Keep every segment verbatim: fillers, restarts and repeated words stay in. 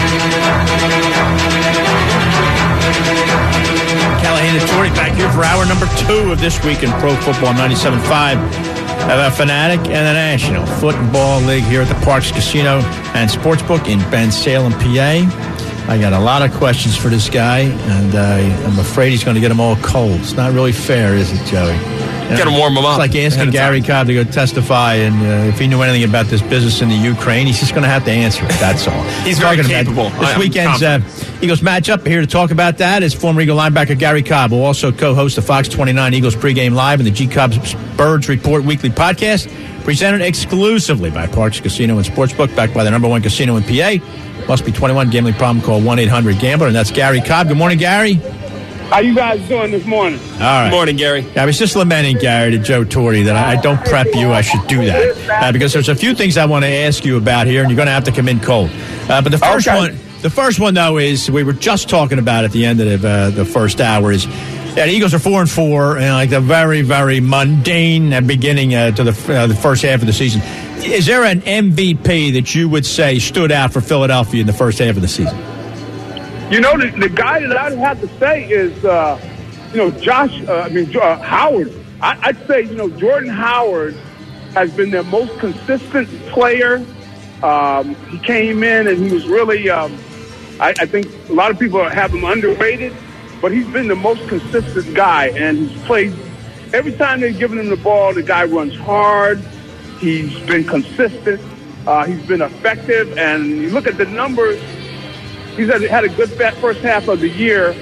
Callahan and Torrey back here for hour number two of This Week in Pro Football ninety-seven point five. A Fanatic and the National Football League here at the Parks Casino and Sportsbook in Bensalem, P A. I got a lot of questions for this guy, and uh, I'm afraid he's going to get them all cold. It's not really fair, is it, Joey? You know, got to warm them up. It's like asking Gary Cobb to go testify, and uh, if he knew anything about this business in the Ukraine, he's just going to have to answer it. That's all. He's very capable. This weekend's uh, Eagles matchup. Here to talk about that is former Eagle linebacker Gary Cobb, who also co-hosts the Fox twenty-nine Eagles pregame live and the G Cobb's Birds Report weekly podcast, presented exclusively by Parks Casino and Sportsbook, backed by the number one casino in P A. Must be twenty-one. Gambling problem, call one eight hundred gambler, and that's Gary Cobb. Good morning, Gary. How you guys doing this morning? All right. Good morning, Gary. I was just lamenting, Gary, to Joe Torrey that I, I don't prep you. I should do that uh, because there's a few things I want to ask you about here, and you're going to have to come in cold. Uh, but the first okay. one, the first one though, is we were just talking about at the end of the, uh, the first hour is. Yeah, the Eagles are four and four, and like the very, very mundane beginning uh, to the uh, the first half of the season. Is there an M V P that you would say stood out for Philadelphia in the first half of the season? You know, the, the guy that I'd have to say is, uh, you know, Josh. Uh, I mean, uh, Howard. I, I'd say, you know, Jordan Howard has been their most consistent player. Um, he came in and he was really. Um, I, I think a lot of people have him underrated. But he's been the most consistent guy, and he's played every time they've given him the ball. The guy runs hard. He's been consistent. Uh, he's been effective, and you look at the numbers. He's had, had a good first half of the year,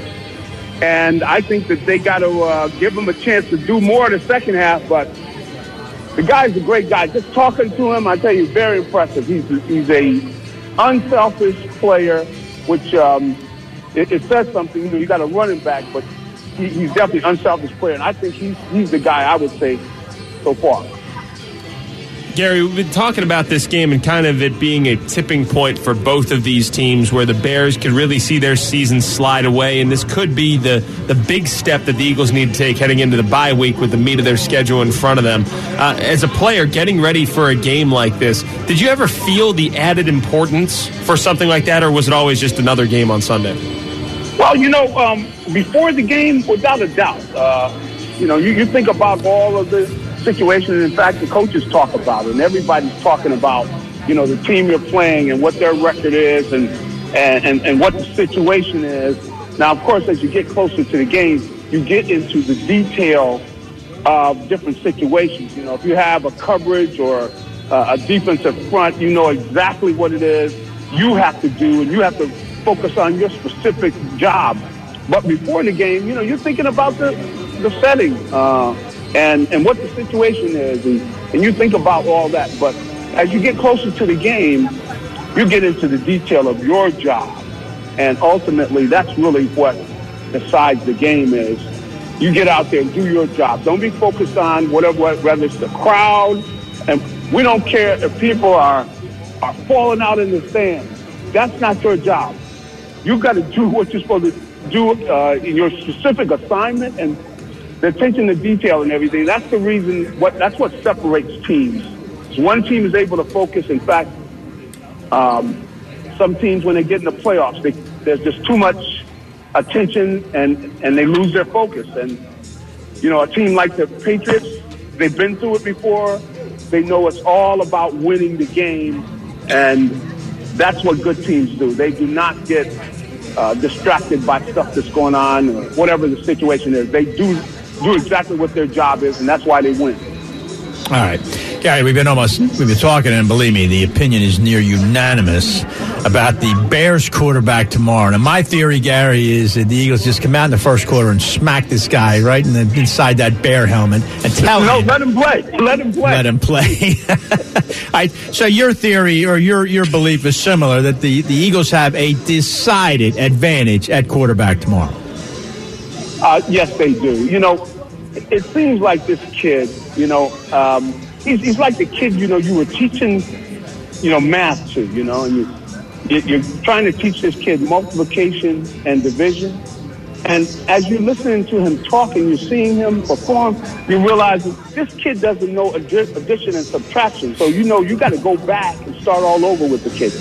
and I think that they got to uh, give him a chance to do more in the second half. But the guy's a great guy. Just talking to him, I tell you, very impressive. He's he's a unselfish player, which. Um, It, it says something. You know, you got a running back, but he, he's definitely an unselfish player, and I think he's he's the guy I would say so far. Gary, we've been talking about this game and kind of it being a tipping point for both of these teams where the Bears could really see their season slide away, and this could be the, the big step that the Eagles need to take heading into the bye week with the meat of their schedule in front of them. Uh, as a player getting ready for a game like this, did you ever feel the added importance for something like that, or was it always just another game on Sunday? Well, you know, um, before the game, without a doubt, uh, you know, you, you think about all of the situation, and in fact, the coaches talk about it, and everybody's talking about, you know, the team you're playing and what their record is and, and, and, and what the situation is. Now, of course, as you get closer to the game, you get into the detail of different situations. You know, if you have a coverage or uh, a defensive front, you know exactly what it is you have to do, and you have to focus on your specific job. But before the game, you know, you're thinking about the, the setting, uh, and, and what the situation is, and, and you think about all that. But as you get closer to the game, you get into the detail of your job. And ultimately, that's really what decides the game is. You get out there and do your job. Don't be focused on whatever, whether it's the crowd. And we don't care if people are, are falling out in the stands. That's not your job. You've got to do what you're supposed to do uh, in your specific assignment, and the attention to detail and everything. That's the reason. What that's what separates teams. So one team is able to focus. In fact, um, some teams, when they get in the playoffs, they, there's just too much attention, and and they lose their focus. And you know, a team like the Patriots, they've been through it before. They know it's all about winning the game, and that's what good teams do. They do not get uh, distracted by stuff that's going on or whatever the situation is. They do do exactly what their job is, and that's why they win. All right. Gary, we've been almost, we've been talking, and believe me, the opinion is near unanimous about the Bears quarterback tomorrow. Now, my theory, Gary, is that the Eagles just come out in the first quarter and smack this guy right in the, inside that bear helmet and tell no, him. No, let him play. Let him play. Let him play. All right, so your theory or your, your belief is similar, that the, the Eagles have a decided advantage at quarterback tomorrow. Uh, yes, they do. You know, it, it seems like this kid, you know, um, he's, he's like the kid, you know, you were teaching, you know, math to, you know, and you, you're trying to teach this kid multiplication and division. And as you're listening to him talk and you're seeing him perform, you realize that this kid doesn't know addition and subtraction. So, you know, you got to go back and start all over with the kid.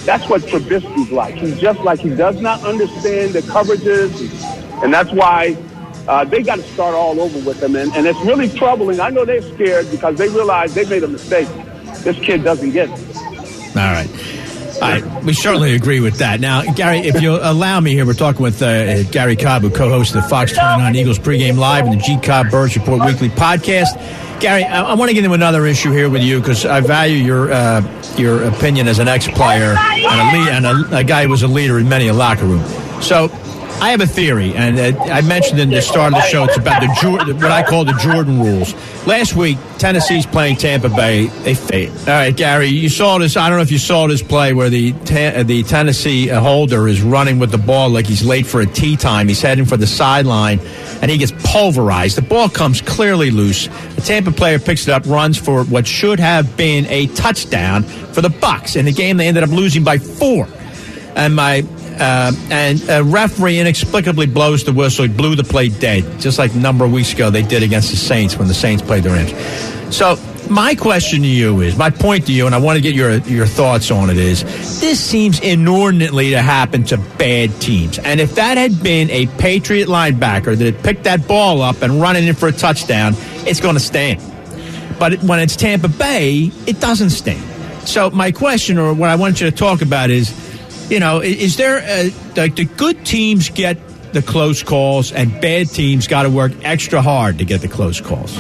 That's what Trubisky's like. He's just like he does not understand the coverages, and that's why uh, they got to start all over with him. And, and it's really troubling. I know they're scared because they realize they made a mistake. This kid doesn't get it. All right. All right. We certainly agree with that. Now, Gary, if you'll allow me here, we're talking with uh, Gary Cobb, who co-hosts the Fox twenty-nine Eagles pregame live and the G. Cobb Birds Report weekly podcast. Gary, I, I want to get into another issue here with you because I value your uh, your opinion as an ex-player and, a, lead, and a, a guy who was a leader in many a locker room. So I have a theory, and uh, I mentioned in the start of the show, it's about the Jordan, what I call the Jordan rules. Last week, Tennessee's playing Tampa Bay. They failed. All right, Gary, you saw this. I don't know if you saw this play where the uh, the Tennessee holder is running with the ball like he's late for a tee time. He's heading for the sideline, and he gets pulverized. The ball comes clearly loose. The Tampa player picks it up, runs for what should have been a touchdown for the Bucs. In the game, they ended up losing by four. And my uh, and a referee inexplicably blows the whistle. He blew the play dead, just like a number of weeks ago they did against the Saints when the Saints played the Rams. So my question to you is, my point to you, and I want to get your your thoughts on it, is this seems inordinately to happen to bad teams. And if that had been a Patriot linebacker that had picked that ball up and run it in for a touchdown, it's going to stand. But when it's Tampa Bay, it doesn't stand. So my question, or what I want you to talk about is, you know, is there a, like the good teams get the close calls and bad teams got to work extra hard to get the close calls?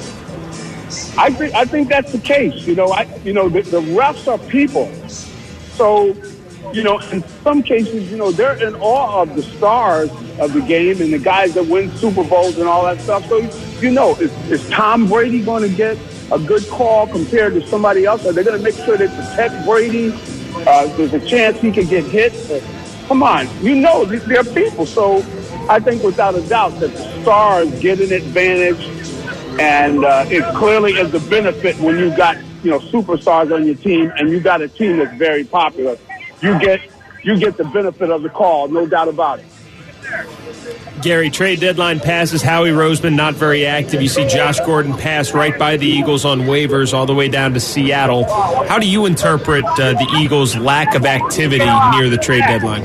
I think I think that's the case. You know, I you know the, the refs are people, so you know in some cases, you know, they're in awe of the stars of the game and the guys that win Super Bowls and all that stuff. So you know, is, is Tom Brady going to get a good call compared to somebody else? Are they going to make sure they protect Brady? Uh, there's a chance he could get hit. But come on, you know, they're people. So I think without a doubt that the stars get an advantage. And uh, it clearly is a benefit when you got, you know, superstars on your team and you got a team that's very popular. You get you get the benefit of the call, no doubt about it. Gary, trade deadline passes. Howie Roseman not very active. You see Josh Gordon pass right by the Eagles on waivers all the way down to Seattle. How do you interpret uh, the Eagles' lack of activity near the trade deadline?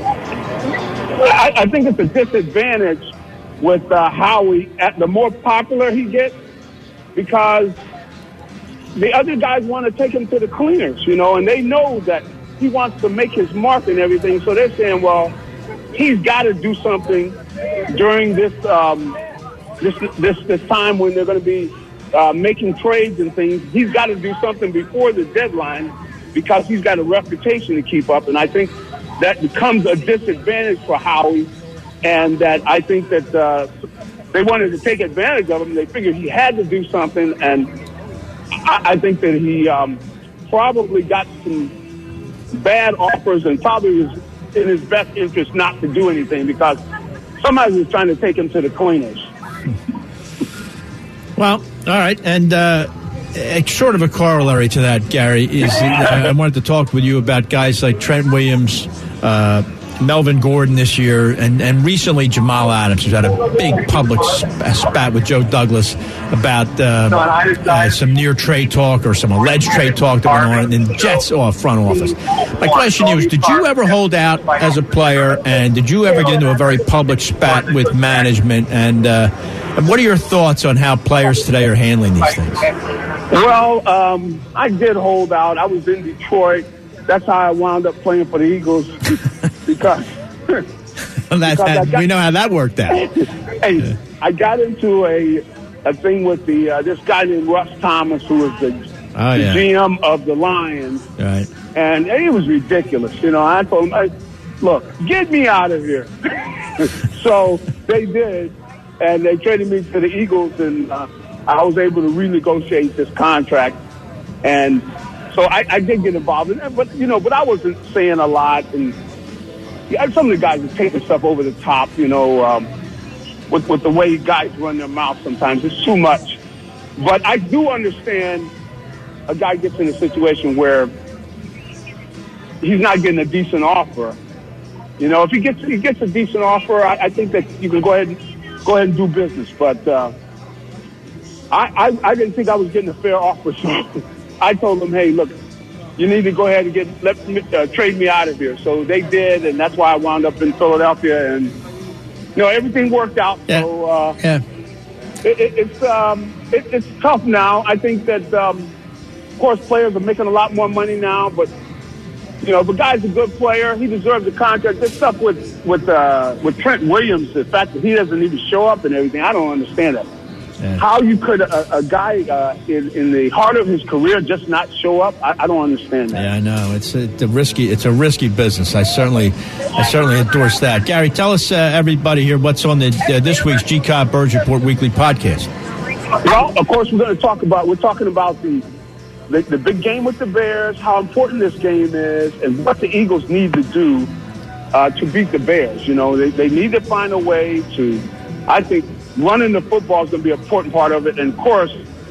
I, I think it's a disadvantage with uh, Howie. At the more popular he gets, because the other guys want to take him to the cleaners, you know, and they know that he wants to make his mark and everything. So they're saying, well, he's got to do something during this um, this, this this time when they're going to be uh, making trades and things. He's got to do something before the deadline because he's got a reputation to keep up. And I think that becomes a disadvantage for Howie, and that I think that uh, they wanted to take advantage of him. They figured he had to do something, and I, I think that he um, probably got some bad offers and probably was in his best interest not to do anything because somebody was trying to take him to the cleaners. Well, all right, and uh, sort of a corollary to that, Gary, is uh, I wanted to talk with you about guys like Trent Williams, uh, Melvin Gordon this year, and, and recently Jamal Adams, who's had a big public spat with Joe Douglas about uh, uh, some near trade talk or some alleged trade talk that went on in the Jets off front office. My question to you is, did you ever hold out as a player, and did you ever get into a very public spat with management? And, uh, and what are your thoughts on how players today are handling these things? Well, um, I did hold out. I was in Detroit. That's how I wound up playing for the Eagles because, well, that's, that, got, we know how that worked out. Hey, yeah. I got into a a thing with the uh, this guy named Russ Thomas, who was the, oh, the yeah. G M of the Lions, right? And it was ridiculous. You know, I told him, I, "Look, get me out of here." So they did, and they traded me to the Eagles, and uh, I was able to renegotiate this contract, and. So I, I did get involved in that, but, you know, but I wasn't saying a lot. And yeah, some of the guys are taking stuff over the top, you know, um, with, with the way guys run their mouth sometimes. It's too much. But I do understand a guy gets in a situation where he's not getting a decent offer. You know, if he gets he gets a decent offer, I, I think that you can go ahead and, go ahead and do business. But uh, I, I, I didn't think I was getting a fair offer, so I told him, hey, look, you need to go ahead and get let me, uh, trade me out of here. So they did, and that's why I wound up in Philadelphia. And you know, everything worked out. Yeah. So uh, yeah. it, it, it's um, it, it's tough now. I think that um, of course players are making a lot more money now, but you know, the guy's a good player. He deserves a contract. This stuff with with uh, with Trent Williams, the fact that he doesn't even show up and everything, I don't understand that. Yeah. How you could a, a guy uh, in, in the heart of his career just not show up? I, I don't understand that. Yeah, I know it's a, it's a risky. It's a risky business. I certainly, I certainly endorse that. Gary, tell us, uh, everybody here, what's on the uh, this week's G Cobb Birds Report weekly podcast. Well, of course, we're going to talk about. We're talking about the, the the big game with the Bears, how important this game is, and what the Eagles need to do uh, to beat the Bears. You know, they they need to find a way to, I think. Running the football is going to be an important part of it. And, of course,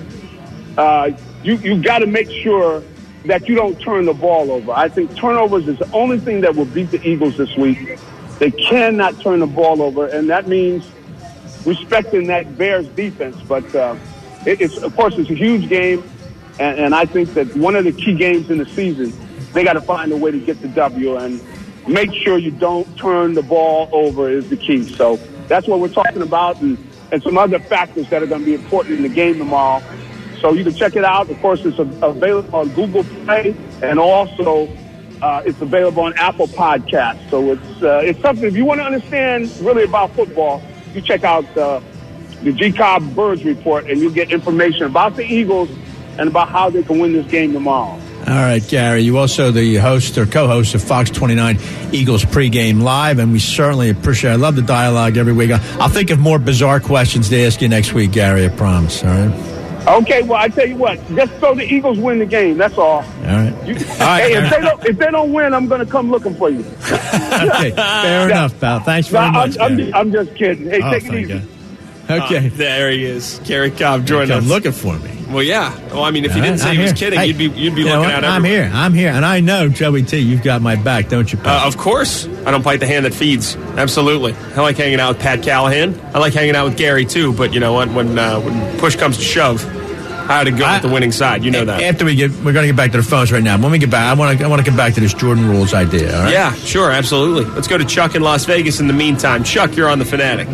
uh, you, you got to make sure that you don't turn the ball over. I think turnovers is the only thing that will beat the Eagles this week. They cannot turn the ball over, and that means respecting that Bears defense. But, uh, it, it's of course, it's a huge game, and, and I think that one of the key games in the season, they got to find a way to get the W, and make sure you don't turn the ball over is the key. So that's what we're talking about, and and some other factors that are going to be important in the game tomorrow. So you can check it out. Of course, it's available on Google Play, and also uh, it's available on Apple Podcasts. So it's uh, it's something, if you want to understand really about football, you check out uh, the G Cobb Birds Report, and you'll get information about the Eagles and about how they can win this game tomorrow. All right, Gary, you also the host or co-host of Fox twenty-nine Eagles Pregame Live, and we certainly appreciate it. I love the dialogue every week. I'll think of more bizarre questions to ask you next week, Gary, I promise, all right? Okay, well, I tell you what, just so the Eagles win the game, that's all. All right. You, all right. Hey, if they, don't, if they don't win, I'm going to come looking for you. Okay, fair yeah. enough, pal. Thanks very no, much, I'm, Gary. I'm, I'm just kidding. Hey, oh, take it easy. God. Okay. Uh, there he is. Gary Cobb joining us. Looking for me. Well, yeah. Well, I mean, if you didn't say I'm he was here. kidding, hey, you'd be you'd be you looking know at I'm everywhere. here. I'm here. And I know, Joey T, you've got my back, don't you, pal? Uh, of course. I don't bite the hand that feeds. Absolutely. I like hanging out with Pat Callahan. I like hanging out with Gary, too. But you know what? When, uh, when push comes to shove, I had to go I, with the winning side. You know that. After we get, we're going to get back to the phones right now. When we get back, I want to I want to come back to this Jordan Rules idea. All right? Yeah, sure, absolutely. Let's go to Chuck in Las Vegas in the meantime. Chuck, you're on the Fanatic.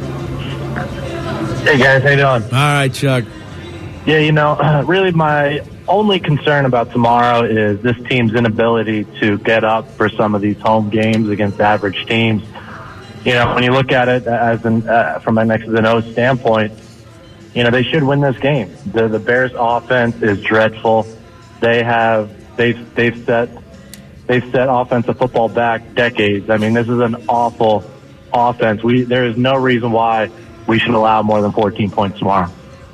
Hey guys, how you doing? All right, Chuck. Yeah, you know, uh, really my only concern about tomorrow is this team's inability to get up for some of these home games against average teams. You know, when you look at it as an uh, from an X's and O's standpoint, you know, they should win this game. The the Bears offense is dreadful. They have they've they've set they've set offensive football back decades. I mean, this is an awful offense. We there is no reason why we should allow more than fourteen points tomorrow.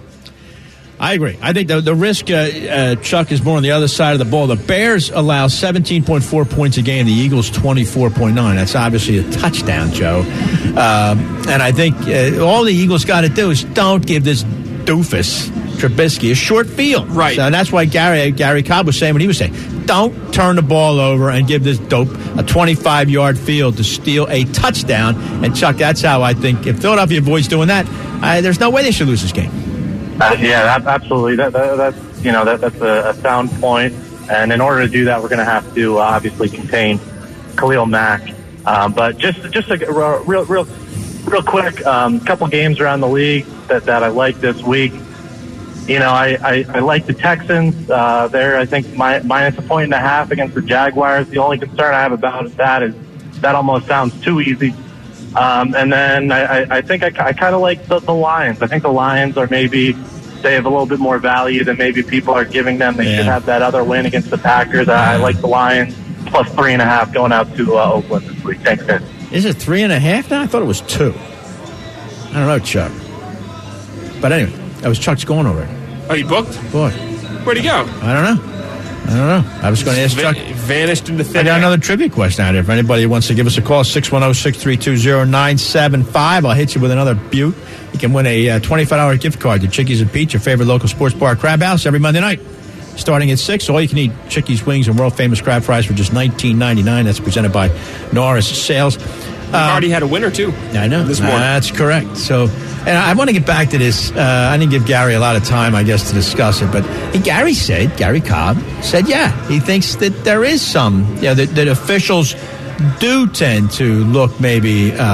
I agree. I think the, the risk, uh, uh, Chuck, is more on the other side of the ball. The Bears allow seventeen point four points a game. The Eagles twenty-four point nine. That's obviously a touchdown, Joe. Um, and I think uh, all the Eagles got to do is don't give this doofus Trubisky a short field. Right. So that's why Gary Gary Cobb was saying what he was saying. Don't turn the ball over and give this dope a twenty-five-yard field to steal a touchdown. And, Chuck, that's how I think if Philadelphia avoids doing that, uh, there's no way they should lose this game. Uh, yeah, that, absolutely. That, that, that's you know that, that's a, a sound point. And in order to do that, we're going to have to uh, obviously contain Khalil Mack. Um, but just just a real real real quick, a um, couple games around the league that, that I like this week. You know, I, I, I like the Texans. Uh, they're, I think, my, minus a point and a half against the Jaguars. The only concern I have about that is that almost sounds too easy. Um, and then I, I, I think I, I kind of like the, the Lions. I think the Lions are maybe, they have a little bit more value than maybe people are giving them. They yeah. should have that other win against the Packers. I, I like the Lions plus three and a half going out to uh, Oakland this week. Thanks, guys. Is it three and a half now? I thought it was two. I don't know, Chuck. But anyway, that was Chuck's going already. Oh, you booked? Boy. Where'd he go? I don't know. I don't know. I was going to ask Va- Chuck. Vanished into thin I got air. another trivia question out here. If anybody wants to give us a call, six one zero, six three two zero, nine seven five. I'll hit you with another butte. You can win a uh, twenty-five dollars gift card to Chickies and Pete, your favorite local sports bar Crab House, every Monday night. Starting at six, all you can eat Chickies wings and world-famous crab fries for just nineteen ninety-nine. That's presented by Norris Sales. We've um, already had a winner, too. I know. This morning. That's correct. So, and I want to get back to this. Uh, I didn't give Gary a lot of time, I guess, to discuss it. But Gary said, Gary Cobb said, yeah, he thinks that there is some, you know, that, that officials do tend to look maybe uh,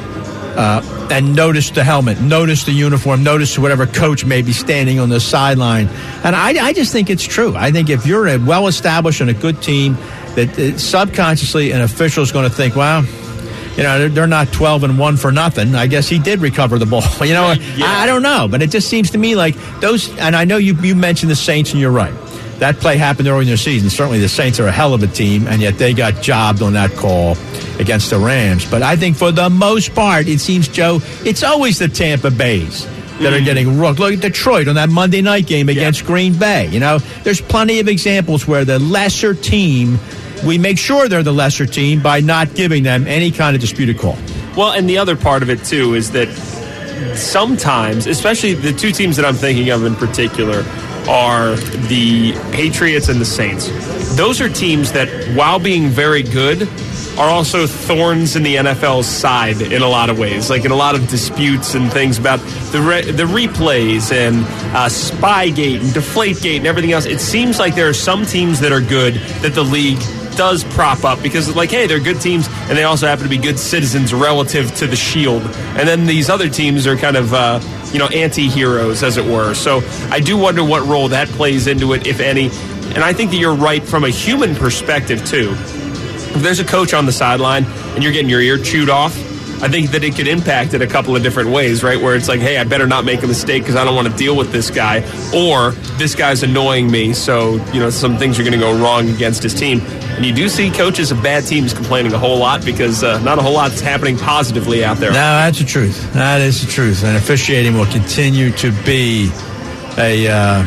uh, and notice the helmet, notice the uniform, notice whatever coach may be standing on the sideline. And I, I just think it's true. I think if you're a well-established and a good team, that uh, subconsciously an official is going to think, well, you know, they're, they're not twelve and one for nothing. I guess he did recover the ball. You know, yeah. I, I don't know. But it just seems to me like those, and I know you, you mentioned the Saints, and you're right. That play happened early in their season. Certainly the Saints are a hell of a team, and yet they got jobbed on that call against the Rams. But I think for the most part, it seems, Joe, it's always the Tampa Bays that are getting rooked. Look at Detroit on that Monday night game against yeah. Green Bay. You know, there's plenty of examples where the lesser team, we make sure they're the lesser team by not giving them any kind of disputed call. Well, and the other part of it, too, is that sometimes, especially the two teams that I'm thinking of in particular, are the Patriots and the Saints. Those are teams that, while being very good, are also thorns in the N F L's side in a lot of ways, like in a lot of disputes and things about the re- the replays and uh, Spygate and Deflategate and everything else. It seems like there are some teams that are good that the league does prop up because, like, hey, they're good teams and they also happen to be good citizens relative to the shield. And then these other teams are kind of, uh, you know, anti-heroes, as it were. So I do wonder what role that plays into it, if any. And I think that you're right from a human perspective, too. If there's a coach on the sideline and you're getting your ear chewed off, I think that it could impact it a couple of different ways, right? Where it's like, hey, I better not make a mistake because I don't want to deal with this guy. Or this guy's annoying me, so, you know, some things are going to go wrong against his team. And you do see coaches of bad teams complaining a whole lot because uh, not a whole lot's happening positively out there. No, that's the truth. That is the truth. And officiating will continue to be a uh,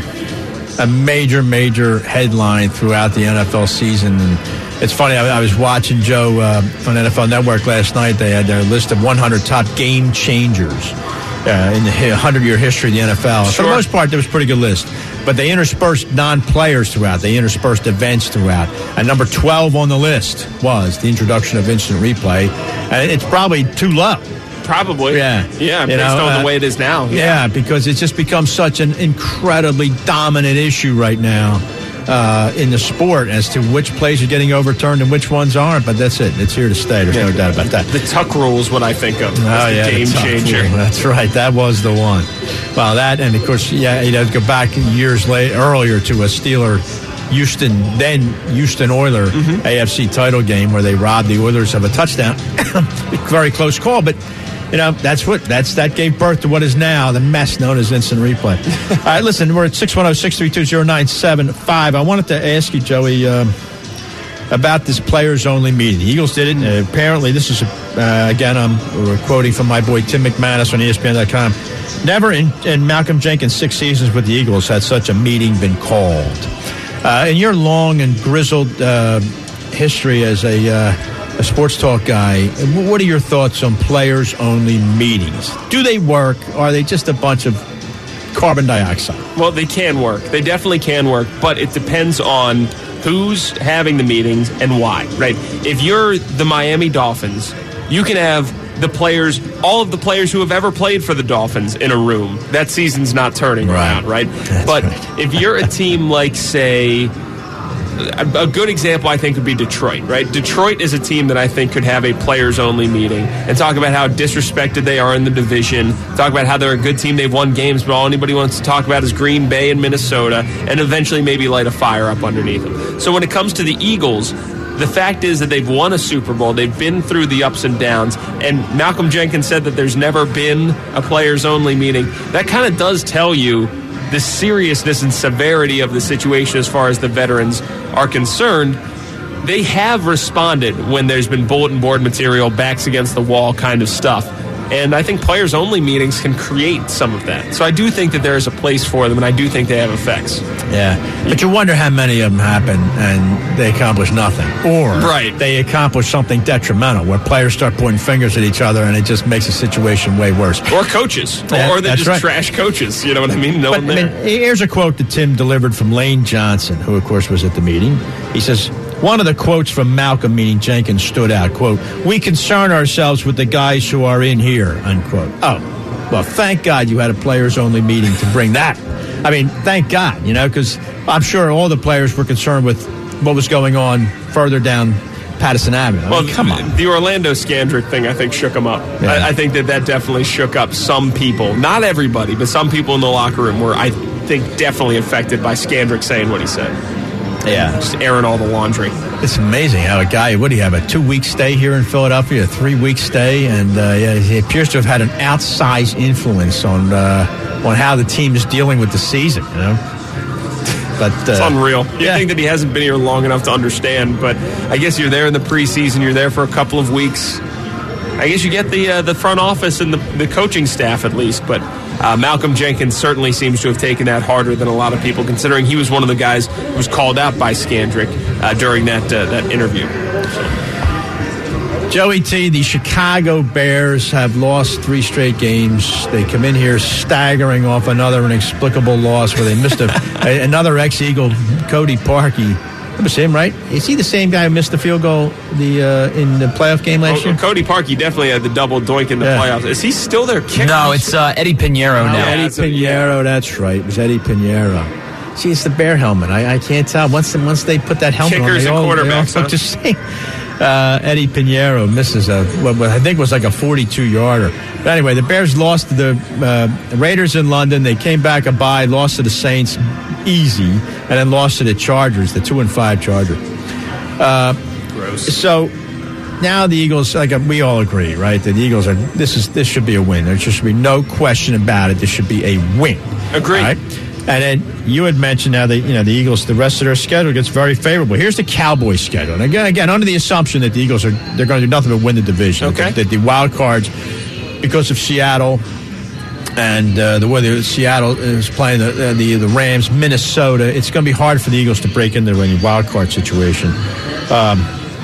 a major, major headline throughout the N F L season. And it's funny, I, I was watching, Joe, uh, on N F L Network last night. They had their list of one hundred top game changers uh, in the hundred-year history of the N F L. Sure. For the most part, there was a pretty good list. But they interspersed non-players throughout. They interspersed events throughout. And number twelve on the list was the introduction of instant replay. And it's probably too low. Probably. Yeah. Yeah, based know, on uh, the way it is now. Yeah. yeah, because it's just become such an incredibly dominant issue right now uh, in the sport as to which plays are getting overturned and which ones aren't. But that's it. It's here to stay. There's yeah. no doubt about that. The Tuck rule is what I think of. Oh, as yeah, the game the changer. Rule. That's right. That was the one. Well, that, and of course, yeah, you know, go back years later, earlier to a Steeler Houston, then Houston Oiler mm-hmm. A F C title game where they robbed the Oilers of a touchdown. Very close call, but you know, that's what that's that gave birth to what is now the mess known as instant replay. All right, listen, we're at six one zero, six three two, zero nine seven five. I wanted to ask you, Joey, um, about this players-only meeting. The Eagles did it. Uh, apparently, this is, uh, again, I'm we're quoting from my boy Tim McManus on E S P N dot com. Never in, in Malcolm Jenkins' six seasons with the Eagles had such a meeting been called. Uh, in your long and grizzled uh, history as a... Uh, a sports talk guy, what are your thoughts on players-only meetings? Do they work? Or are they just a bunch of carbon dioxide? Well, they can work. They definitely can work, but it depends on who's having the meetings and why, right? If you're the Miami Dolphins, you can have the players, all of the players who have ever played for the Dolphins in a room. That season's not turning right. around, right? That's but right. if you're a team like, say... A good example, I think, would be Detroit, right? Detroit is a team that I think could have a players-only meeting and talk about how disrespected they are in the division, talk about how they're a good team, they've won games, but all anybody wants to talk about is Green Bay and Minnesota, and eventually maybe light a fire up underneath them. So when it comes to the Eagles, the fact is that they've won a Super Bowl, they've been through the ups and downs, and Malcolm Jenkins said that there's never been a players-only meeting. That kind of does tell you the seriousness and severity of the situation as far as the veterans are concerned. They have responded when there's been bulletin board material, backs against the wall kind of stuff. And I think players-only meetings can create some of that. So I do think that there is a place for them, and I do think they have effects. Yeah, but you wonder how many of them happen and they accomplish nothing. Or right. they accomplish something detrimental where players start pointing fingers at each other and it just makes the situation way worse. Or coaches. Yeah, or they're just right. trash coaches. You know what I mean? No but, one there. I mean, here's a quote that Tim delivered from Lane Johnson, who, of course, was at the meeting. He says, One of the quotes from Malcolm, meaning Jenkins, stood out. Quote, "We concern ourselves with the guys who are in here," unquote. Oh, well, thank God you had a players-only meeting to bring that. I mean, thank God, you know, because I'm sure all the players were concerned with what was going on further down Patterson Avenue. I well, mean, come on. The Orlando Scandrick thing, I think, shook them up. Yeah. I, I think that that definitely shook up some people. Not everybody, but some people in the locker room were, I think, definitely affected by Scandrick saying what he said. Yeah. Just airing all the laundry. It's amazing how a guy, what do you have, a two-week stay here in Philadelphia, a three-week stay, and uh, yeah, he appears to have had an outsized influence on uh, on how the team is dealing with the season, you know? But, uh, it's unreal. You yeah. think that he hasn't been here long enough to understand, but I guess you're there in the preseason, you're there for a couple of weeks. I guess you get the uh, the front office and the, the coaching staff at least, but uh, Malcolm Jenkins certainly seems to have taken that harder than a lot of people, considering he was one of the guys who was called out by Scandrick uh, during that uh, that interview. Joey T, the Chicago Bears have lost three straight games. They come in here staggering off another inexplicable loss where they missed a, a, another ex-Eagle, Cody Parkey. That was him, right? Is he the same guy who missed the field goal the uh, in the playoff game last oh, year? Cody Parkey definitely had the double doink in the yeah. playoffs. Is he still their kicker? No, it's uh, Eddie Pinheiro oh, now. Eddie Pinheiro, that's right. It was Eddie Pinheiro. See, it's the Bear helmet. I, I can't tell. Once, once they put that helmet Kickers on, they and all, they all quarterbacks, look huh? the same. Uh, Eddie Pinheiro misses a what, what I think was like a forty-two yarder. But anyway, the Bears lost to the uh, Raiders in London. They came back a bye, lost to the Saints easy, and then lost to the Chargers, the two and five Chargers. Uh, Gross. So now the Eagles, like we all agree, right? That the Eagles are. This is this should be a win. There should be no question about it. This should be a win. Agreed. Right? And then you had mentioned now that, you know, the Eagles, the rest of their schedule gets very favorable. Here's the Cowboys schedule. And again, again, under the assumption that the Eagles are, they're going to do nothing but win the division. Okay. That, that the wild cards, because of Seattle and uh, the way the Seattle is playing the, uh, the the Rams, Minnesota, it's going to be hard for the Eagles to break into any wild card situation. Um,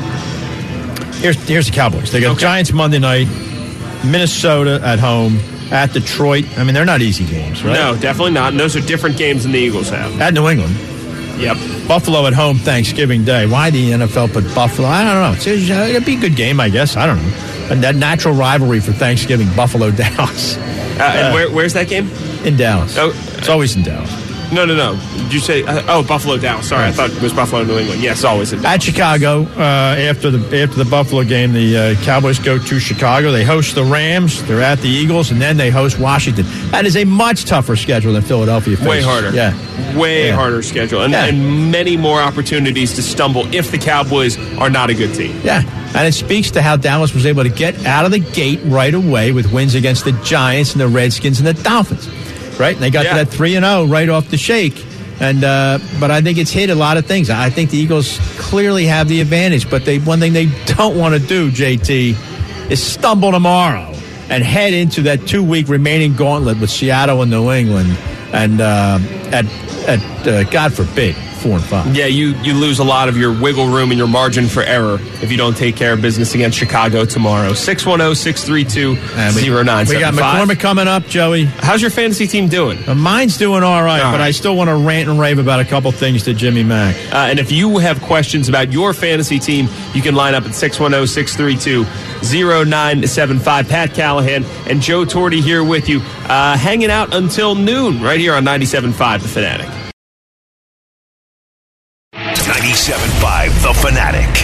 here's here's the Cowboys. They got Okay. Giants Monday night, Minnesota at home. At Detroit. I mean, they're not easy games, right? No, definitely not. And those are different games than the Eagles have. At New England. Yep. Buffalo at home Thanksgiving Day. Why the N F L put Buffalo? I don't know. It's, it'd be a good game, I guess. I don't know. And that natural rivalry for Thanksgiving, Buffalo-Dallas. Uh, and where, where's that game? In Dallas. Oh, it's always in Dallas. No, no, no. Did you say, uh, oh, Buffalo, Dallas. Sorry, I thought it was Buffalo, New England. Yes, always in Dallas. At Chicago, uh, after the after the Buffalo game, the uh, Cowboys go to Chicago. They host the Rams. They're at the Eagles, and then they host Washington. That is a much tougher schedule than Philadelphia faces. Way harder. Yeah. Way yeah. harder schedule. And, yeah. and many more opportunities to stumble if the Cowboys are not a good team. Yeah. And it speaks to how Dallas was able to get out of the gate right away with wins against the Giants and the Redskins and the Dolphins. Right? And they got Yeah. to that three and oh right off the shake. And uh, but I think it's hit a lot of things. I think the Eagles clearly have the advantage. But they one thing they don't want to do, J T, is stumble tomorrow and head into that two-week remaining gauntlet with Seattle and New England. And uh, at, at uh, God forbid, four and five. Yeah, you, you lose a lot of your wiggle room and your margin for error if you don't take care of business against Chicago tomorrow. six one zero, six three two, zero nine We got seven five. McCormick coming up, Joey. How's your fantasy team doing? Uh, mine's doing all right, All but right. I still want to rant and rave about a couple things to Jimmy Mack. Uh, and if you have questions about your fantasy team, you can line up at six one zero, six three two, zero nine seven five. Pat Callahan and Joe Torti here with you, uh, hanging out until noon right here on ninety-seven point five The Fanatic. ninety-seven point five The Fanatic.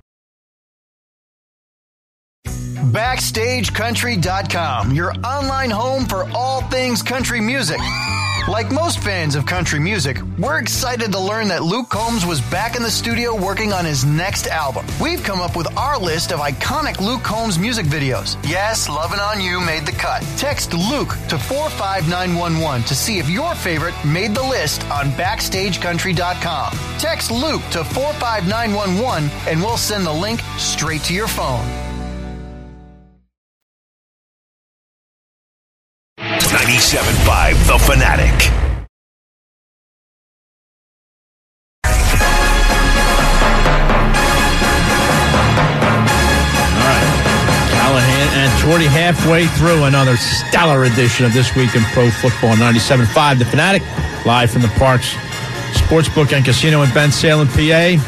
Backstage Country dot com, your online home for all things country music. Like most fans of country music, we're excited to learn that Luke Combs was back in the studio working on his next album. We've come up with our list of iconic Luke Combs music videos. Yes, Lovin' On You made the cut. Text Luke to four five nine one one to see if your favorite made the list on Backstage Country dot com. Text Luke to four five nine one one and we'll send the link straight to your phone. ninety-seven point five The Fanatic. Callahan and Torti halfway through another stellar edition of This Week in Pro Football. ninety-seven point five The Fanatic, live from the Parks Sportsbook and Casino in Ben Salem, P A.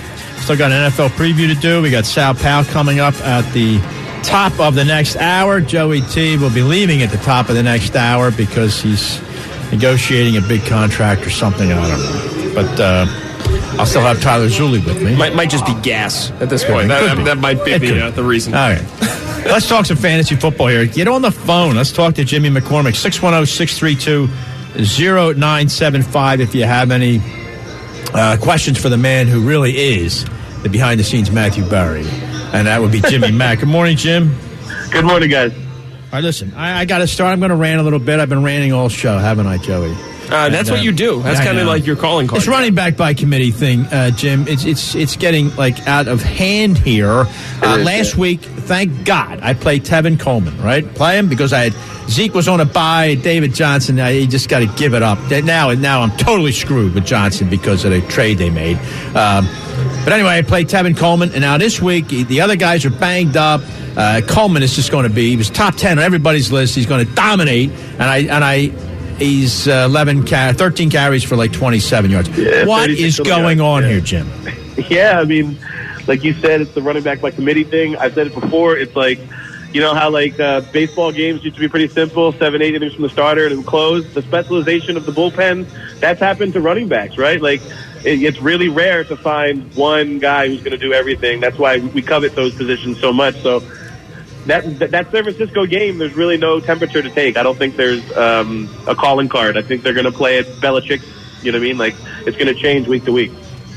Still got an N F L preview to do. We got Sal Powell coming up at the top of the next hour. Joey T will be leaving at the top of the next hour because he's negotiating a big contract or something. I don't know. But uh, I'll still have Tyler Zulli with me. Might, might just be gas at this point. That, that, that might be the, uh, the reason. All right. Let's talk some fantasy football here. Get on the phone. Let's talk to Jimmy McCormick. six one zero, six three two, zero nine seven five if you have any uh, questions for the man who really is the behind-the-scenes Matthew Berry. And that would be Jimmy Mack. Good morning, Jim. Good morning, guys. All right, listen, I, I got to start. I'm going to rant a little bit. I've been ranting all show, haven't I, Joey? Uh, that's and, uh, what you do. That's kind of like your calling card. It's running back by committee thing, uh, Jim. It's it's it's getting like out of hand here. Uh, last week, thank God, I played Tevin Coleman. Right, play him because I had Zeke was on a bye. David Johnson, I just got to give it up. Now now I'm totally screwed with Johnson because of the trade they made. Um, but anyway, I played Tevin Coleman, and now this week the other guys are banged up. Uh, Coleman is just going to be he was top ten on everybody's list. He's going to dominate, and I and I. He's uh, eleven, thirteen carries for like twenty-seven yards. Yeah, what is going on yeah. here, Jim? Yeah, I mean, like you said, it's the running back by committee thing. I've said it before. It's like, you know how like uh, baseball games used to be pretty simple, seven, eight innings from the starter and then close. The specialization of the bullpen, that's happened to running backs, right? Like it, it's really rare to find one guy who's going to do everything. That's why we covet those positions so much. So. That, that that San Francisco game, there's really no temperature to take. I don't think there's um, a calling card. I think they're going to play it Belichick. You know what I mean? Like, it's going to change week to week.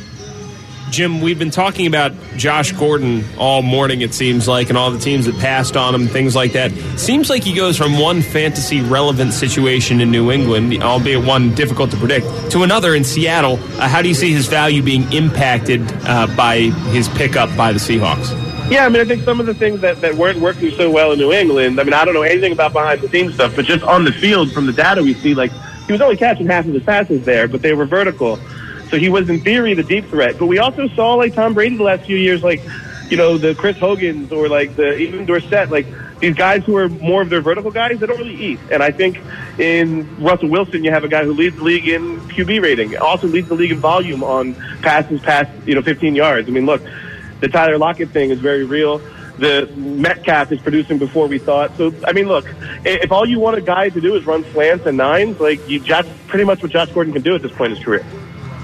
Jim, we've been talking about Josh Gordon all morning, it seems like, and all the teams that passed on him, things like that. Seems like he goes from one fantasy-relevant situation in New England, albeit one difficult to predict, to another in Seattle. Uh, how do you see his value being impacted uh, by his pickup by the Seahawks? Yeah, I mean, I think some of the things that, that weren't working so well in New England, I mean, I don't know anything about behind-the-scenes stuff, but just on the field from the data we see, like, he was only catching half of his passes there, but they were vertical. So he was, in theory, the deep threat. But we also saw, like, Tom Brady the last few years, like, you know, the Chris Hogans or, like, the even Dorsett, like, these guys who are more of their vertical guys, they don't really eat. And I think in Russell Wilson, you have a guy who leads the league in Q B rating, also leads the league in volume on passes past, you know, fifteen yards. I mean, look, the Tyler Lockett thing is very real. The Metcalf is producing before we thought. So, I mean, look, if all you want a guy to do is run slants and nines, like, you just pretty much what Josh Gordon can do at this point in his career.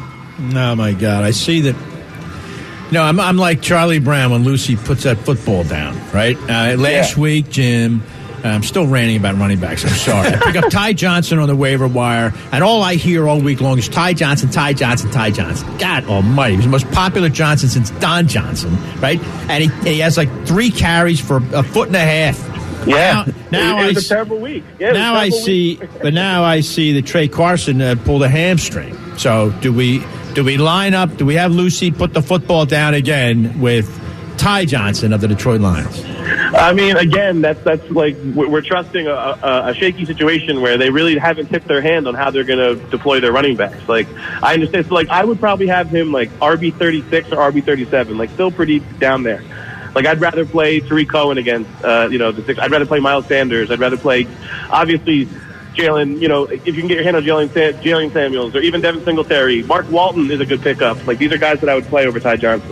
Oh, my God. I see that. No, I'm, I'm like Charlie Brown when Lucy puts that football down, right? Uh, last yeah. week, Jim, I'm still ranting about running backs. I'm sorry. I pick up Ty Johnson on the waiver wire, and all I hear all week long is Ty Johnson, Ty Johnson, Ty Johnson. God almighty. He's the most popular Johnson since Don Johnson, right? And he, and he has like three carries for a foot and a half. Yeah. Now, now it was I, a terrible week. Yeah, now terrible I see, week. but now I see that Trey Carson uh, pulled a hamstring. So do we do we line up? Do we have Lucy put the football down again with Ty Johnson of the Detroit Lions? I mean, again, that's that's like we're trusting a, a, a shaky situation where they really haven't tipped their hand on how they're going to deploy their running backs. Like, I understand. So, like, I would probably have him like R B thirty-six or R B thirty-seven, like still pretty down there. Like, I'd rather play Tariq Cohen against, uh, you know, the six. I'd rather play Miles Sanders. I'd rather play, obviously, Jalen. You know, if you can get your hand on Jalen Jalen Samuels or even Devin Singletary, Mark Walton is a good pickup. Like, these are guys that I would play over Ty Johnson.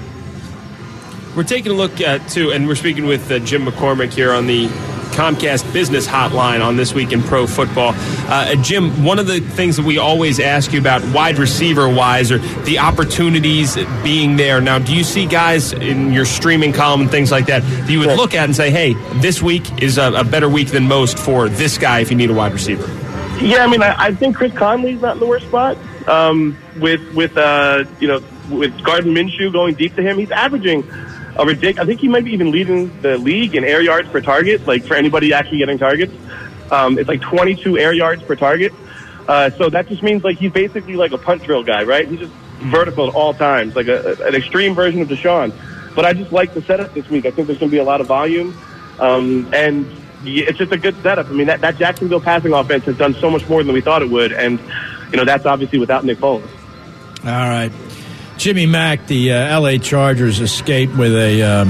We're taking a look at, too, and we're speaking with uh, Jim McCormick here on the Comcast Business Hotline on This Week in Pro Football. Uh, Jim, one of the things that we always ask you about wide receiver-wise are the opportunities being there. Now, do you see guys in your streaming column and things like that that you would look at and say, hey, this week is a, a better week than most for this guy if you need a wide receiver? Yeah, I mean, I, I think Chris Conley's not in the worst spot. Um, with, with uh, you know, with Gardner Minshew going deep to him, he's averaging a ridiculous. I think he might be even leading the league in air yards per target, like for anybody actually getting targets. Um, it's like twenty-two air yards per target. Uh, so that just means like he's basically like a punt drill guy, right? He's just vertical at all times, like a, an extreme version of Deshaun. But I just like the setup this week. I think there's going to be a lot of volume. Um, and it's just a good setup. I mean, that, that Jacksonville passing offense has done so much more than we thought it would. And, you know, that's obviously without Nick Foles. All right. Jimmy Mack, the uh, L A Chargers escape with a, um,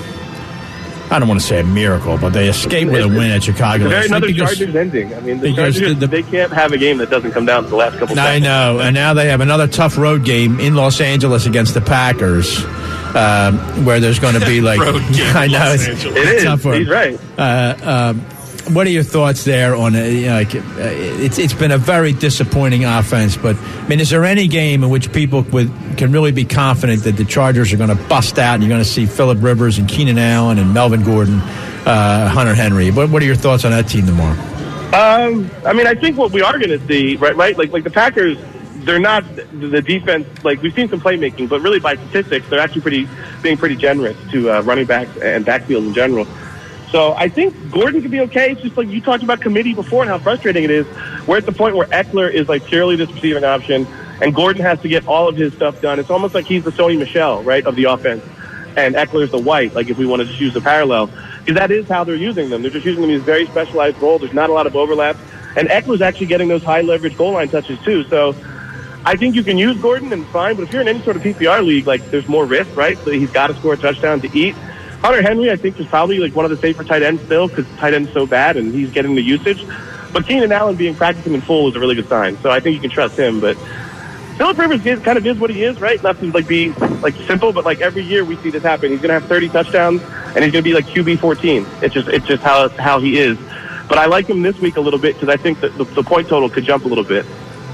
I don't want to say a miracle, but they escape with a win at Chicago. It's another Chargers ending. I mean, the Chargers, the, the, they can't have a game that doesn't come down to the last couple of I know, and now they have another tough road game in Los Angeles against the Packers. um, where there's going to be like Road game I in know Los it's, Angeles. It it's is. tough for He's him. right. Uh, um, what are your thoughts there on it? You know, like, uh, it's it's been a very disappointing offense, but I mean, is there any game in which people with, can really be confident that the Chargers are going to bust out and you're going to see Phillip Rivers and Keenan Allen and Melvin Gordon, uh, Hunter Henry? What what are your thoughts on that team tomorrow? Um, I mean, I think what we are going to see, right, right, like like the Packers, they're not the defense. Like we've seen some playmaking, but really by statistics, they're actually pretty being pretty generous to uh, running backs and backfield in general. So I think Gordon could be okay. It's just like you talked about committee before and how frustrating it is. We're at the point where Eckler is like purely this receiving option, and Gordon has to get all of his stuff done. It's almost like he's the Sony Michel, right, of the offense, and Eckler's the White. Like if we wanted to choose a parallel, because that is how they're using them. They're just using them in these very specialized roles. There's not a lot of overlap, and Eckler's actually getting those high leverage goal line touches too. So I think you can use Gordon and it's fine, but if you're in any sort of P P R league, like there's more risk, right? So he's got to score a touchdown to eat. Hunter Henry, I think, is probably like one of the safer tight ends still because tight end's so bad and he's getting the usage. But Keenan Allen being practicing in full is a really good sign. So I think you can trust him. But Phillip Rivers is, kind of is what he is, right? Not to like be like simple, but like every year we see this happen. He's going to have thirty touchdowns and he's going to be like Q B fourteen. It's just it's just how how he is. But I like him this week a little bit because I think that the, the point total could jump a little bit.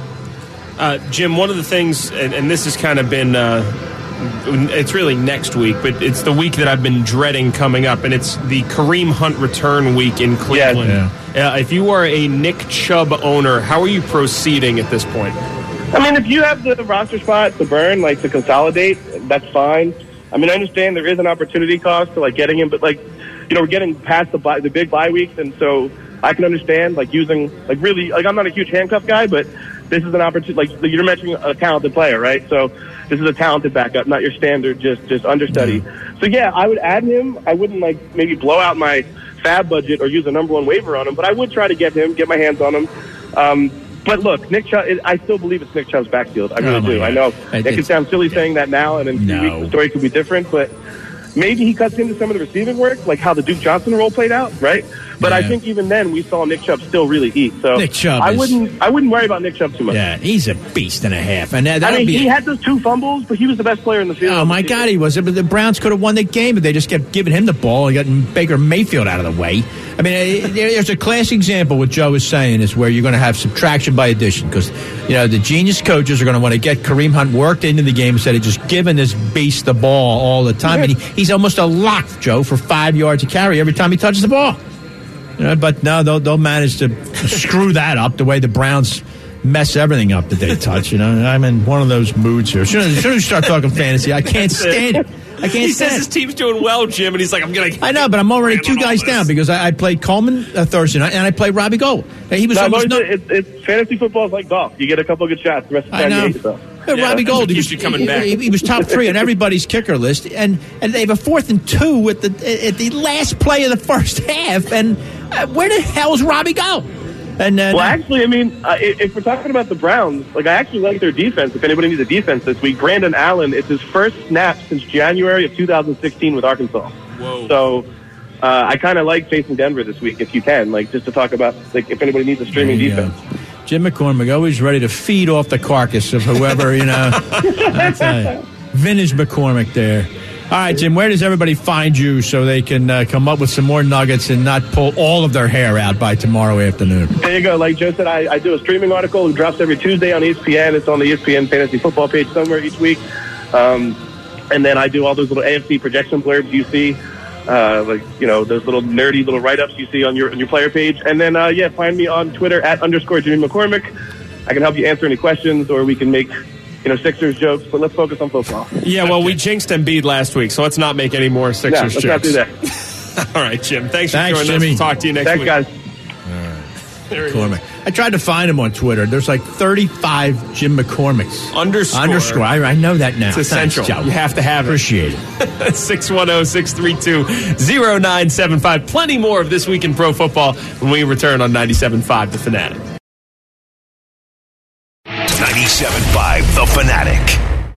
Uh, Jim, one of the things, and, and this has kind of been, uh, it's really next week, but it's the week that I've been dreading coming up, and it's the Kareem Hunt return week in Cleveland. Yeah. Uh, if you are a Nick Chubb owner, how are you proceeding at this point? I mean, if you have the roster spot to burn, like to consolidate, that's fine. I mean, I understand there is an opportunity cost to like getting him, but like, you know, we're getting past the bye, the big bye weeks, and so I can understand like using like really like I'm not a huge handcuff guy, but this is an opportunity. Like you're mentioning a talented player, right? So this is a talented backup, not your standard just just understudy. So yeah, I would add him. I wouldn't like maybe blow out my fab budget or use a number one waiver on him, but I would try to get him, get my hands on him. Um, But look, Nick Chubb, I still believe it's Nick Chubb's backfield. I really Oh, do. God. I know It- it could sound silly saying that now, and in a few No. weeks the story could be different, but maybe he cuts into some of the receiving work, like how the Duke Johnson role played out, right? But I Yeah. think even then we saw Nick Chubb still really eat. So Nick Chubb I is- wouldn't I wouldn't worry about Nick Chubb too much. Yeah, he's a beast and a half. And that, I that'll mean, be he had those two fumbles, but he was the best player in the field. Oh, my God, he was. But the Browns could have won the game, but they just kept giving him the ball and getting Baker Mayfield out of the way. I mean, eh, there's a classic example what Joe is saying is where you're going to have subtraction by addition because, you know, the genius coaches are going to want to get Kareem Hunt worked into the game instead of just giving this beast the ball all the time. And he, he's almost a lock, Joe, for five yards to carry every time he touches the ball. You know, but no, they'll, they'll manage to screw that up the way the Browns mess everything up that they touch. You know, I'm in one of those moods here. As soon as, as soon as you start talking fantasy, I can't stand it. I can't He stand says it. his team's doing well, Jim, and he's like, I'm going to... I know, but I'm already two handle all guys this. down because I, I played Coleman uh, Thursday night and I played Robbie Gold. And he was No, almost it's, no, it's, it's fantasy football is like golf. You get a couple of good shots. The rest of the I time you know. hate yourself. Uh, Yeah, Robbie that's Gold, what he keeps was, you coming he, back. he, he was top three on everybody's kicker list, and and they have a fourth and two at the at the last play of the first half. And uh, where the hell is Robbie Gold? And uh, Well, actually, I mean, uh, if if we're talking about the Browns, like I actually like their defense. If anybody needs a defense this week, Brandon Allen, it's his first snap since January of two thousand sixteen with Arkansas. Whoa. So uh, I kind of like facing Denver this week if you can, like just to talk about like if anybody needs a streaming There you go. defense. Jim McCormick always ready to feed off the carcass of whoever, you know. That's uh, vintage McCormick there. All right, Jim, where does everybody find you so they can uh, come up with some more nuggets and not pull all of their hair out by tomorrow afternoon? There you go. Like Joe said, I, I do a streaming article. It drops every Tuesday on E S P N. It's on the E S P N Fantasy Football page somewhere each week. Um, and then I do all those little A F C projection blurbs you see. Uh, like, you know, those little nerdy little write-ups you see on your on your player page. And then, uh, yeah, find me on Twitter at underscore Jimmy McCormick. I can help you answer any questions or we can make, you know, Sixers jokes, but let's focus on football. Yeah, well, we jinxed Embiid last week, so let's not make any more Yeah, Sixers let's not jokes. do that. All right, Jim. Thanks for Thanks, joining Jimmy. us. We'll talk to you next Thanks, week. guys. There he is. McCormick. I tried to find him on Twitter. There's like thirty-five Jim McCormicks. Underscore. Underscore. I, I know that now. It's essential. Thanks, Joe. You have to have it. Appreciate it. six one zero, six three two, zero nine seven five. Plenty more of This Week in Pro Football when we return on ninety-seven point five The Fanatic. ninety-seven point five The Fanatic.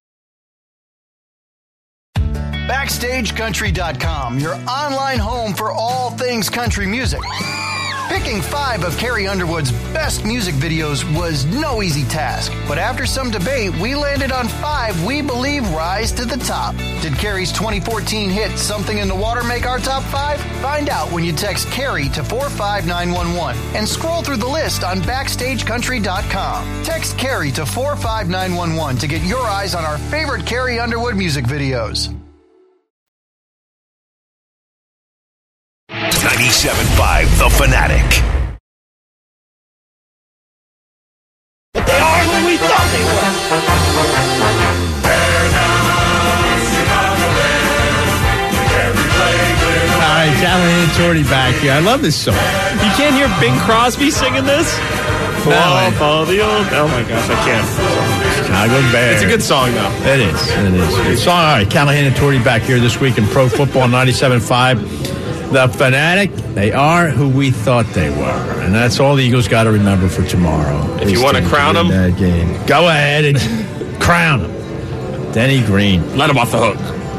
Backstage Country dot com, your online home for all things country music. Picking five of Carrie Underwood's best music videos was no easy task, but after some debate, we landed on five we believe rise to the top. Did Carrie's twenty fourteen hit Something in the Water make our top five? Find out when you text Carrie to four five nine one one and scroll through the list on backstage country dot com. Text Carrie to four five nine one one to get your eyes on our favorite Carrie Underwood music videos. ninety-seven point five The Fanatic. But they are who we thought they were. All right, Callahan Torty back here. I love this song. You can't hear Bing Crosby singing this? No, Off all the old. Oh my gosh, I can't. Chicago Bears. It's a good song, though. It is. It is. Good song. All right, Callahan and Torty back here this week in Pro Football ninety-seven point five. The Fanatic, they are who we thought they were. And that's all the Eagles got to remember for tomorrow. If you want to crown them, that game. Go ahead and crown them. Denny Green. Let him off the hook.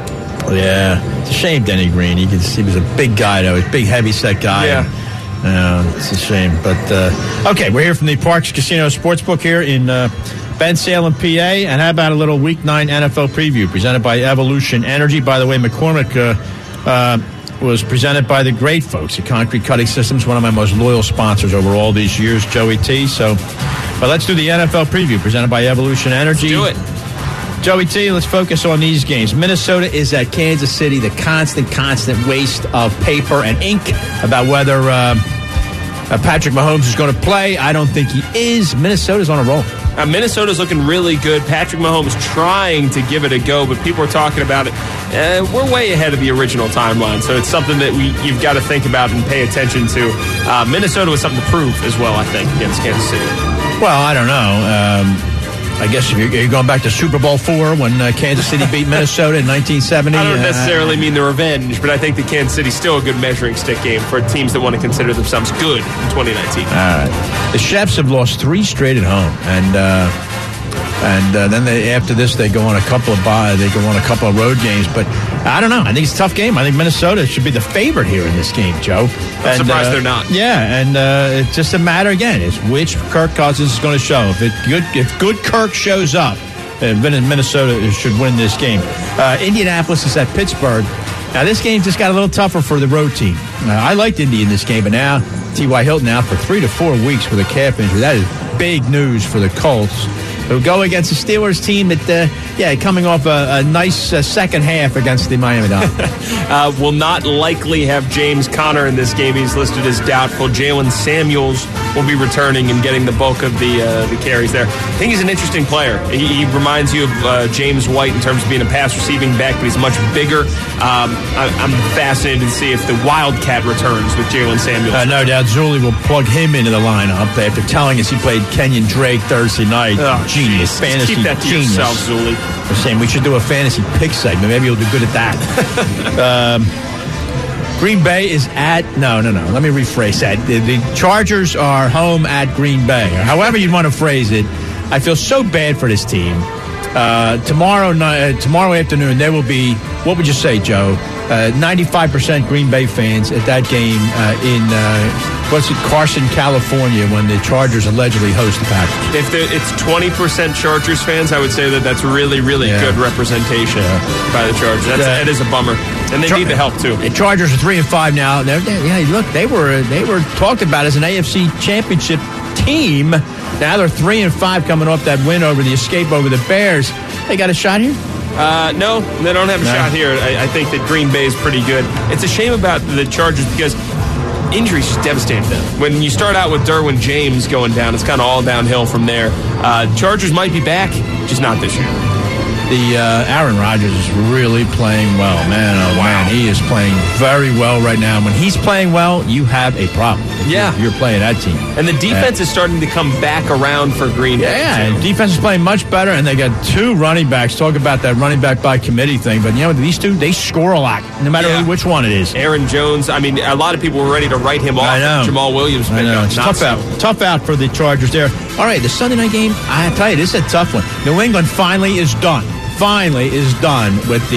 Yeah. It's a shame, Denny Green. He, could, he was a big guy, though. He's a big, heavy-set guy. Yeah. Uh, it's a shame. But, uh, okay, we're here from the Parks Casino Sportsbook here in uh, Ben Salem, P A. And how about a little Week nine N F L preview presented by Evolution Energy? By the way, McCormick uh, uh, was presented by the great folks at Concrete Cutting Systems, one of my most loyal sponsors over all these years, Joey T. So, but let's do the N F L preview presented by Evolution Energy. Let's do it. Joey T, let's focus on these games. Minnesota is at Kansas City, the constant, constant waste of paper and ink about whether uh, uh, Patrick Mahomes is going to play. I don't think he is. Minnesota's on a roll. Uh, Minnesota's looking really good. Patrick Mahomes trying to give it a go, but people are talking about it. Uh, we're way ahead of the original timeline, so it's something that we you've got to think about and pay attention to. Uh, Minnesota was something to prove as well, I think, against Kansas City. Well, I don't know. Um, I guess if you're, you're going back to Super Bowl four when uh, Kansas City beat Minnesota in nineteen seventy. I don't necessarily uh, mean the revenge, but I think that Kansas City's still a good measuring stick game for teams that want to consider themselves good in twenty nineteen. All right. The Chefs have lost three straight at home, and uh, and uh, then they, after this they go on a couple of bye, they go on a couple of road games. But I don't know. I think it's a tough game. I think Minnesota should be the favorite here in this game, Joe. I'm and, surprised uh, they're not. Yeah, and uh, it's just a matter again is which Kirk Cousins is going to show. If it good, if good Kirk shows up, uh, Minnesota should win this game. Uh, Indianapolis is at Pittsburgh. Now this game just got a little tougher for the road team. Uh, I liked Indy in this game, but now T Y. Hilton out for three to four weeks with a calf injury. That is big news for the Colts. Who go against the Steelers team that, uh, yeah, coming off a, a nice uh, second half against the Miami Dolphins. uh, will not likely have James Conner in this game. He's listed as doubtful. Jalen Samuels will be returning and getting the bulk of the uh, the carries there. I think he's an interesting player. He, he reminds you of uh, James White in terms of being a pass receiving back, but he's much bigger. Um, I, I'm fascinated to see if the Wildcat returns with Jalen Samuels. Uh, no doubt Zuli will plug him into the lineup after telling us he played Kenyon Drake Thursday night. Oh, genius. Geez. Fantasy Keep that to genius. yourself, Zuli. They're saying we should do a fantasy pick segment. Maybe you'll do good at that. um, Green Bay is at... No, no, no. Let me rephrase that. The, the Chargers are home at Green Bay. Or however you want to phrase it. I feel so bad for this team. Uh, tomorrow night, uh, tomorrow afternoon, there will be, what would you say, Joe? Uh, ninety-five percent Green Bay fans at that game uh, in, uh, what's it, Carson, California, when the Chargers allegedly host the Packers. If the, it's twenty percent Chargers fans, I would say that that's really, really Yeah. good representation Yeah. by the Chargers. That's, Yeah. That is a bummer. And they Char- need the help, too. The Chargers are three and five now. They're, they're, yeah, look, they were they were talked about as an A F C Championship team. Now they're three and five, coming off that win over the escape over the Bears. They got a shot here. Uh, no, they don't have a No. shot here. I, I think that Green Bay is pretty good. It's a shame about the Chargers because injuries just devastated them. When you start out with Derwin James going down, it's kind of all downhill from there. Uh, Chargers might be back, just not this year. The uh, Aaron Rodgers is really playing well, man. Oh, Wow. man, he is playing very well right now. When he's playing well, you have a problem. If Yeah. you're, you're playing that team. And the defense Uh, is starting to come back around for Green Bay. Yeah, too. and defense is playing much better, and they got two running backs. Talk about that running back by committee thing. But, you know, these two, they score a lot, no matter Yeah. which one it is. Aaron Jones, I mean, a lot of people were ready to write him off. I know. Jamal Williams I picked know. up. It's Not tough so. out. Tough out for the Chargers there. All right, the Sunday night game, I tell you, this is a tough one. New England finally is done. Finally is done with the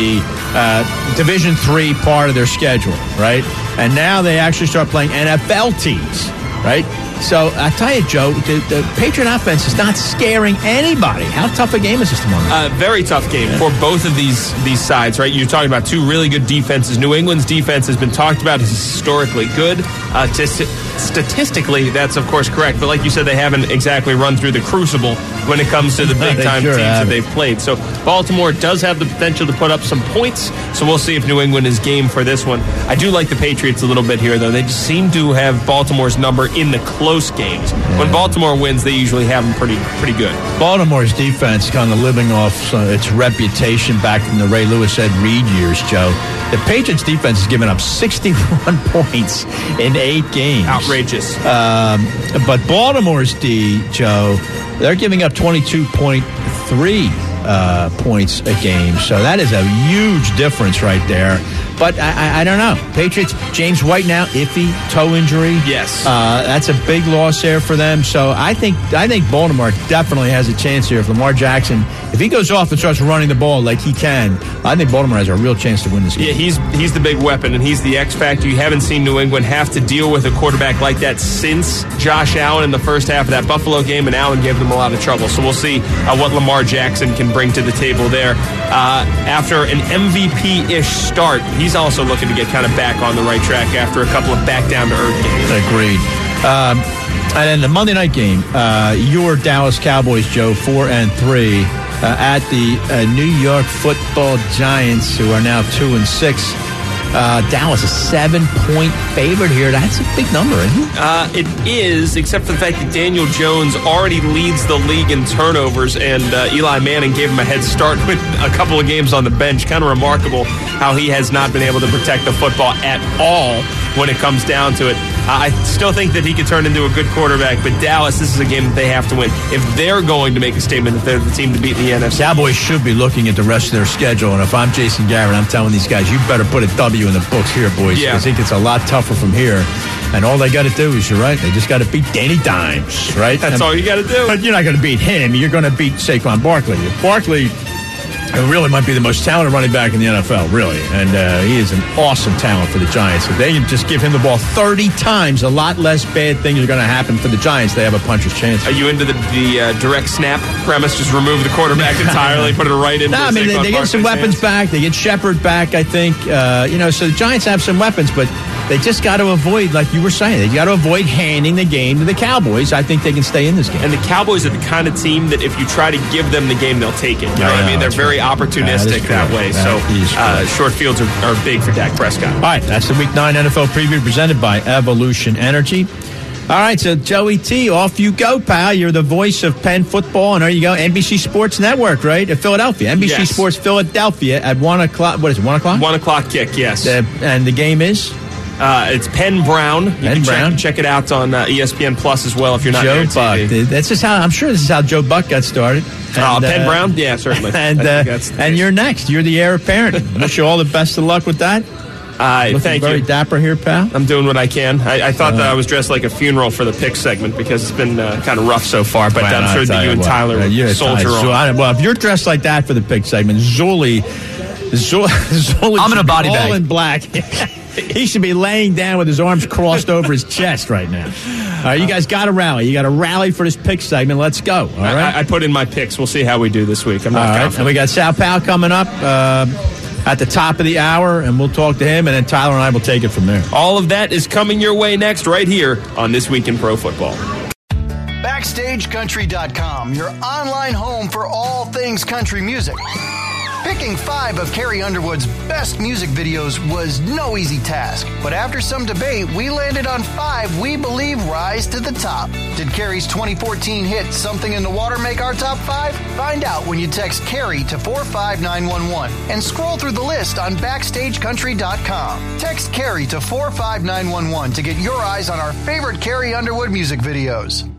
uh, Division three part of their schedule, right? And now they actually start playing N F L teams, right? So I tell you, Joe, the, the Patriot offense is not scaring anybody. How tough a game is this tomorrow? Uh, very tough game yeah. for both of these these sides, right? You're talking about two really good defenses. New England's defense has been talked about as historically good. Uh, t- statistically, that's of course correct. But like you said, they haven't exactly run through the crucible when it comes to the big time sure teams that they've played. So Baltimore does have the potential to put up some points. So we'll see if New England is game for this one. I do like the Patriots a little bit here, though. They just seem to have Baltimore's number in the close games. Yeah. When Baltimore wins, they usually have them pretty pretty good. Baltimore's defense kind of living off uh, its reputation back from the Ray Lewis, Ed Reed years, Joe. The Patriots defense has given up sixty-one points in eight games. Outrageous. Um, but Baltimore's D, Joe, they're giving up twenty-two point three uh, points a game. So that is a huge difference right there. But I, I, I don't know. Patriots, James White now, iffy, toe injury. Yes. Uh, that's a big loss there for them. So I think I think Baltimore definitely has a chance here. If Lamar Jackson, if he goes off and starts running the ball like he can, I think Baltimore has a real chance to win this game. Yeah, he's he's the big weapon, and he's the X factor. You haven't seen New England have to deal with a quarterback like that since Josh Allen in the first half of that Buffalo game, and Allen gave them a lot of trouble. So we'll see uh, what Lamar Jackson can bring to the table there. Uh, after an M V P-ish start, he's also looking to get kind of back on the right track after a couple of back-down-to-earth games. Agreed. Um, and then the Monday night game, uh, your Dallas Cowboys, Joe, four and three, uh, at the uh, New York Football Giants, who are now two and six. Uh, Dallas a seven-point favorite here. That's a big number, isn't it? Uh, it is, except for the fact that Daniel Jones already leads the league in turnovers, and uh, Eli Manning gave him a head start with a couple of games on the bench. Kind of remarkable how he has not been able to protect the football at all when it comes down to it. I still think that he could turn into a good quarterback, but Dallas, this is a game that they have to win. If they're going to make a statement that they're the team to beat in the N F C. Cowboys should be looking at the rest of their schedule, and if I'm Jason Garrett, I'm telling these guys, you better put a W in the books here, boys, because yeah. I think it's a lot tougher from here. And all they got to do is, you're right, they just got to beat Danny Dimes, right? That's and, all you got to do. But you're not going to beat him. You're going to beat Saquon Barkley. Barkley really might be the most talented running back in the N F L, really. And uh, he is an awesome talent for the Giants. If they can just give him the ball thirty times, a lot less bad things are going to happen for the Giants. They have a puncher's chance. Are you into the, the uh, direct snap premise? Just remove the quarterback entirely, put it right into no, I mean, they, they get some weapons hands. back. They get Shepard back, I think. Uh, you know, so the Giants have some weapons, but they just got to avoid, like you were saying, they got to avoid handing the game to the Cowboys. I think they can stay in this game. And the Cowboys are the kind of team that if you try to give them the game, they'll take it. You know I what know, I mean? They're very right. opportunistic that, that way. That so uh, short fields are, are big for Dak Prescott. All right, that's the Week nine N F L preview presented by Evolution Energy. All right, so Joey T, off you go, pal. You're the voice of Penn football, and there you go, N B C Sports Network, right? At Philadelphia. N B C yes. Sports Philadelphia at one o'clock. What is it, one o'clock? one o'clock kick, yes. Uh, and the game is? Uh, it's Penn Brown. You Penn can Brown. Check, check it out on uh, E S P N Plus as well if you're not Joe near Buck. T V. That's just how, I'm sure this is how Joe Buck got started. And, uh, Penn uh, Brown? Yeah, certainly. And, uh, and you're next. You're the heir apparent. Wish you all the best of luck with that. Uh, Looking thank very you. dapper here, pal. I'm doing what I can. I, I thought Uh, that I was dressed like a funeral for the pick segment because it's been uh, kind of rough so far, but Well, I'm sure I'll that tell you and what, Tyler uh, will you're soldier Ty- on. So, well, if you're dressed like that for the pick segment, Zuli, Zuli, Zuli I'm in a body all bag. in black. He should be laying down with his arms crossed over his chest right now. All right, you guys got to rally. You got to rally for this pick segment. Let's go. All right. I, I put in my picks. We'll see how we do this week. I'm not All right. confident. And we got Sal Powell coming up uh, at the top of the hour, and we'll talk to him, and then Tyler and I will take it from there. All of that is coming your way next right here on This Week in Pro Football. Backstage Country dot com, your online home for all things country music. Picking five of Carrie Underwood's best music videos was no easy task, but after some debate, we landed on five we believe rise to the top. Did Carrie's twenty fourteen hit Something in the Water make our top five? Find out when you text Carrie to four five nine one one and scroll through the list on Backstage Country dot com. Text Carrie to four five nine one one to get your eyes on our favorite Carrie Underwood music videos.